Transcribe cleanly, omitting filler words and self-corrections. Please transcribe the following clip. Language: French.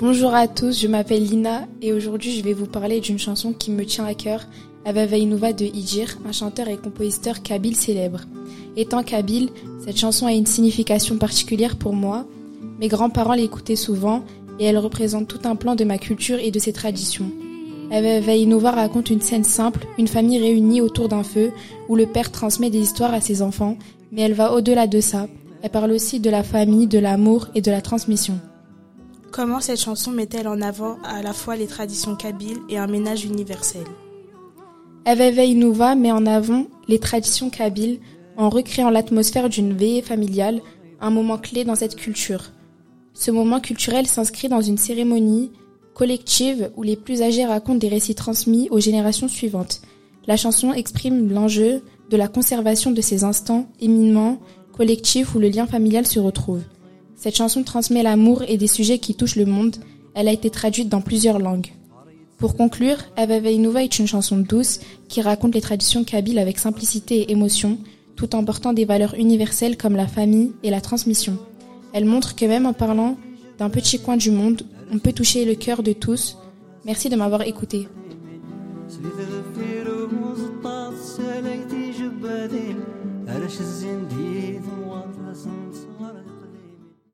Bonjour à tous, je m'appelle Lina et aujourd'hui je vais vous parler d'une chanson qui me tient à cœur, Aveva Inuva de Hidjir, un chanteur et compositeur kabyle célèbre. Étant kabyle, cette chanson a une signification particulière pour moi. Mes grands-parents l'écoutaient souvent et elle représente tout un plan de ma culture et de ses traditions. Aveva Inuva raconte une scène simple, une famille réunie autour d'un feu où le père transmet des histoires à ses enfants, mais elle va au-delà de ça. Elle parle aussi de la famille, de l'amour et de la transmission. Comment cette chanson met-elle en avant à la fois les traditions kabyles et un ménage universel ? Aveva Inuva met en avant les traditions kabyles en recréant l'atmosphère d'une veillée familiale, un moment clé dans cette culture. Ce moment culturel s'inscrit dans une cérémonie collective où les plus âgés racontent des récits transmis aux générations suivantes. La chanson exprime l'enjeu de la conservation de ces instants éminemment collectifs où le lien familial se retrouve. Cette chanson transmet l'amour et des sujets qui touchent le monde. Elle a été traduite dans plusieurs langues. Pour conclure, Aveva Inuva est une chanson douce qui raconte les traditions kabyles avec simplicité et émotion, tout en portant des valeurs universelles comme la famille et la transmission. Elle montre que même en parlant d'un petit coin du monde, on peut toucher le cœur de tous. Merci de m'avoir écouté. علاش الزين ديد